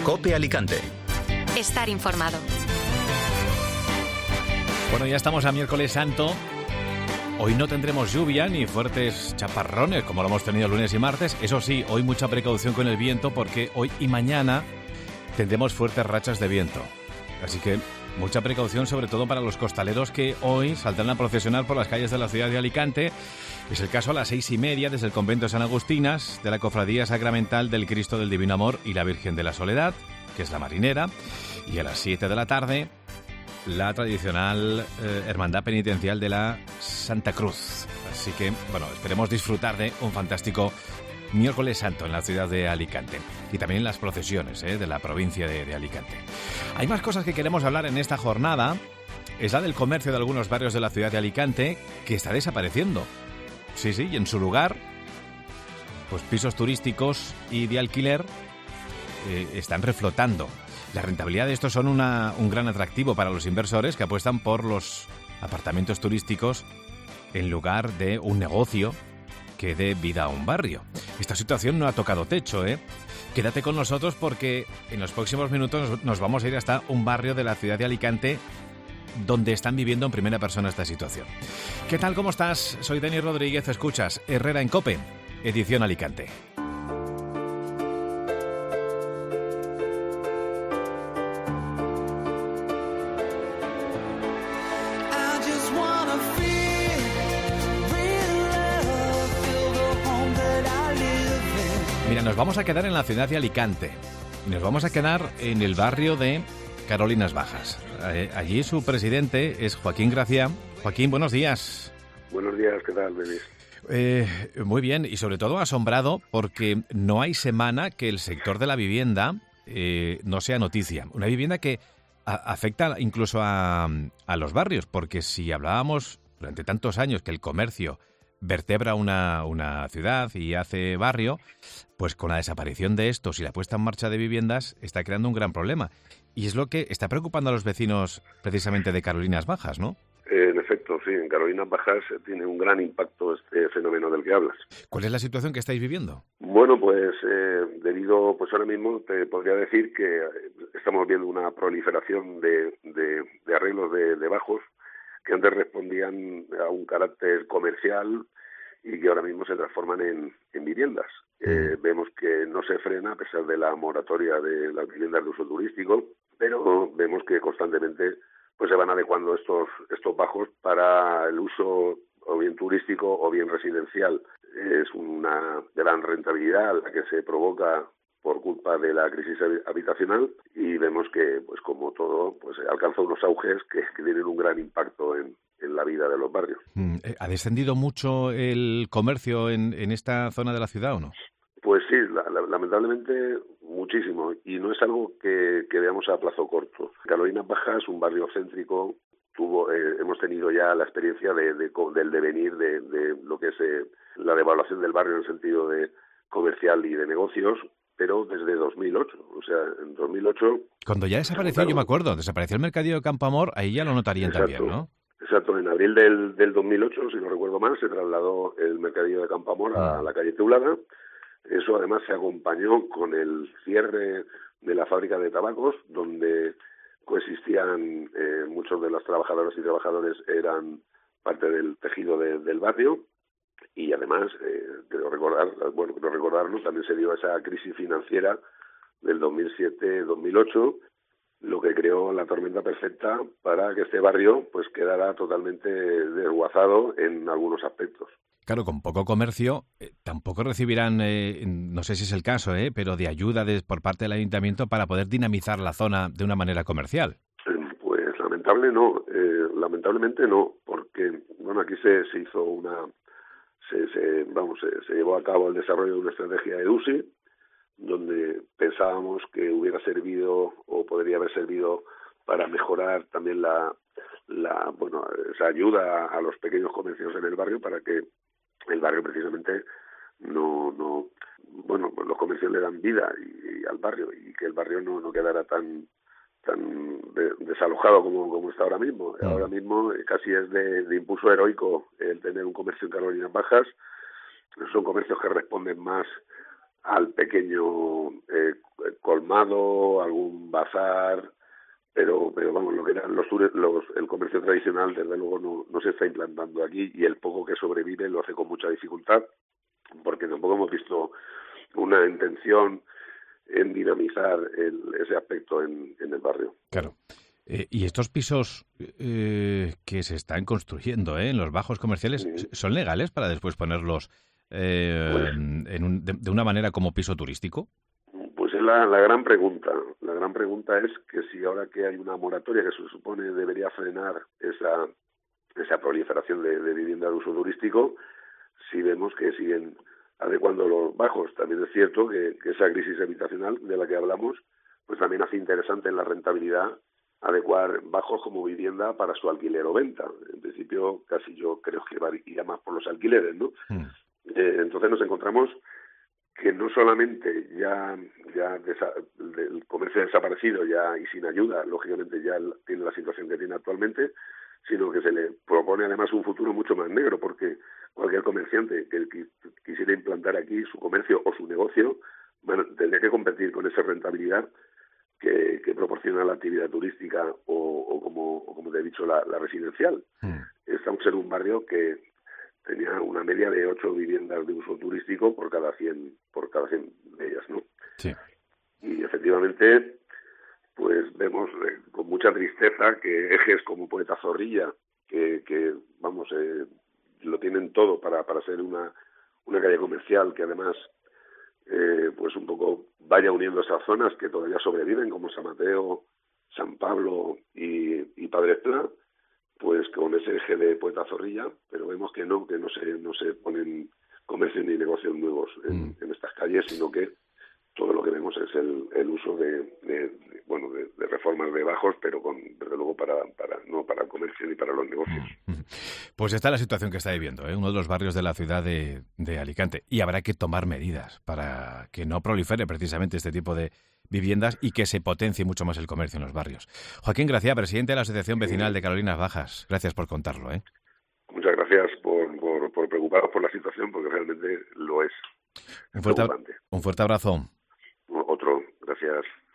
COPE Alicante. Estar informado. Bueno, ya estamos a miércoles santo. Hoy no tendremos lluvia ni fuertes chaparrones como lo hemos tenido lunes y martes. Eso sí, hoy mucha precaución con el viento porque hoy y mañana tendremos fuertes rachas de viento. Así que mucha precaución, sobre todo para los costaleros que hoy saldrán a procesionar por las calles de la ciudad de Alicante. Es el caso a las 6:30 desde el convento de San Agustinas, de la Cofradía Sacramental del Cristo del Divino Amor y la Virgen de la Soledad, que es la marinera, y a las 7 de la tarde la tradicional Hermandad Penitencial de la Santa Cruz. Así que, bueno, esperemos disfrutar de un fantástico miércoles santo en la ciudad de Alicante y también en las procesiones de la provincia de Alicante. Hay más cosas que queremos hablar en esta jornada. Es la del comercio de algunos barrios de la ciudad de Alicante que está desapareciendo. Sí, y en su lugar, pues pisos turísticos y de alquiler están reflotando. La rentabilidad de estos son un gran atractivo para los inversores que apuestan por los apartamentos turísticos en lugar de un negocio que dé vida a un barrio. Esta situación no ha tocado techo, ¿eh? Quédate con nosotros porque en los próximos minutos nos vamos a ir hasta un barrio de la ciudad de Alicante donde están viviendo en primera persona esta situación. ¿Qué tal? ¿Cómo estás? Soy Dani Rodríguez, escuchas Herrera en COPE, edición Alicante. Mira, nos vamos a quedar en la ciudad de Alicante. Nos vamos a quedar en el barrio de Carolinas Bajas. Allí su presidente es Joaquín Gracia. Joaquín, buenos días. Buenos días, ¿qué tal, Denis? Muy bien, y sobre todo asombrado porque no hay semana que el sector de la vivienda no sea noticia. Una vivienda que afecta incluso a los barrios, porque si hablábamos durante tantos años que el comercio vertebra una ciudad y hace barrio, pues con la desaparición de estos y la puesta en marcha de viviendas está creando un gran problema. Y es lo que está preocupando a los vecinos precisamente de Carolinas Bajas, ¿no? En efecto, sí, en Carolinas Bajas tiene un gran impacto este fenómeno del que hablas. ¿Cuál es la situación que estáis viviendo? Bueno, pues pues ahora mismo te podría decir que estamos viendo una proliferación de arreglos de bajos que antes respondían a un carácter comercial y que ahora mismo se transforman en viviendas. Vemos que no se frena a pesar de la moratoria de las viviendas de uso turístico, pero vemos que constantemente pues se van adecuando estos bajos para el uso o bien turístico o bien residencial. Es una gran rentabilidad la que se provoca por culpa de la crisis habitacional y vemos que, pues como todo, pues alcanza unos auges que tienen un gran impacto en la vida de los barrios. ¿Ha descendido mucho el comercio en esta zona de la ciudad o no? Pues sí, lamentablemente muchísimo, y no es algo que veamos a plazo corto. Carolinas Bajas, un barrio céntrico, hemos tenido ya la experiencia del devenir de lo que es la devaluación del barrio en el sentido de comercial y de negocios, pero desde 2008, o sea, en 2008... Cuando ya desapareció, yo me acuerdo, desapareció el mercadillo de Campo Amor, ahí ya lo notarían también, ¿no? Exacto, en abril del 2008, si no recuerdo mal, se trasladó el mercadillo de Campo Amor a la calle Teulada. Eso además se acompañó con el cierre de la fábrica de tabacos, donde coexistían muchos de los trabajadoras y trabajadores, eran parte del tejido del barrio. Y además, quiero recordarlo, también se dio esa crisis financiera del 2007-2008, lo que creó la tormenta perfecta para que este barrio pues quedara totalmente desguazado en algunos aspectos. Claro, con poco comercio tampoco recibirán, no sé si es el caso, pero de ayuda por parte del ayuntamiento para poder dinamizar la zona de una manera comercial. Pues lamentablemente no, porque bueno, aquí se hizo se llevó a cabo el desarrollo de una estrategia de EDUSI, donde pensábamos que hubiera servido o podría haber servido para mejorar también esa ayuda a los pequeños comercios en el barrio, para que el barrio precisamente los comercios le dan vida y al barrio, y que el barrio no quedara tan desalojado como está ahora mismo. Ahora mismo casi es de impulso heroico el tener un comercio en Carolinas Bajas. Son comercios que responden más al pequeño colmado, algún bazar, pero vamos, lo que eran el comercio tradicional, desde luego no se está implantando aquí, y el poco que sobrevive lo hace con mucha dificultad, porque tampoco hemos visto una intención en dinamizar ese aspecto en el barrio. Claro. Y estos pisos que se están construyendo en los bajos comerciales, ¿son legales para después ponerlos de una manera como piso turístico? Pues es la gran pregunta. La gran pregunta es que si ahora que hay una moratoria que se supone debería frenar esa proliferación de vivienda de uso turístico, si vemos que siguen adecuando los bajos. También es cierto que esa crisis habitacional de la que hablamos, pues también hace interesante en la rentabilidad adecuar bajos como vivienda para su alquiler o venta. En principio, casi yo creo que iría más por los alquileres, ¿no? Entonces nos encontramos que no solamente ya el comercio desaparecido ya y sin ayuda, lógicamente ya tiene la situación que tiene actualmente, sino que se le propone además un futuro mucho más negro, porque cualquier comerciante que quisiera implantar aquí su comercio o su negocio, bueno, tendría que competir con esa rentabilidad que proporciona la actividad turística o como te he dicho, la residencial. Estamos en un barrio que tenía una media de 8 viviendas de uso turístico por cada 100 de ellas, ¿no? Sí. Y efectivamente, pues vemos con mucha tristeza que ejes como Poeta Zorrilla, que vamos, lo tienen todo para ser una calle comercial que además pues un poco vaya uniendo esas zonas que todavía sobreviven, como San Mateo, San Pablo y Padre Pla, pues con ese eje de Poeta Zorrilla, pero vemos que no se ponen comercios ni negocios nuevos en estas calles, sino que todo lo que vemos es el uso de reformas de bajos, pero desde luego no para el comercio ni para los negocios. Pues esta es la situación que está viviendo, uno de los barrios de la ciudad de Alicante, y habrá que tomar medidas para que no prolifere precisamente este tipo de viviendas y que se potencie mucho más el comercio en los barrios. Joaquín Gracia, presidente de la Asociación Vecinal de Carolinas Bajas, gracias por contarlo. Muchas gracias por preocuparos por la situación, porque realmente lo es. Un fuerte abrazo. Otro, gracias.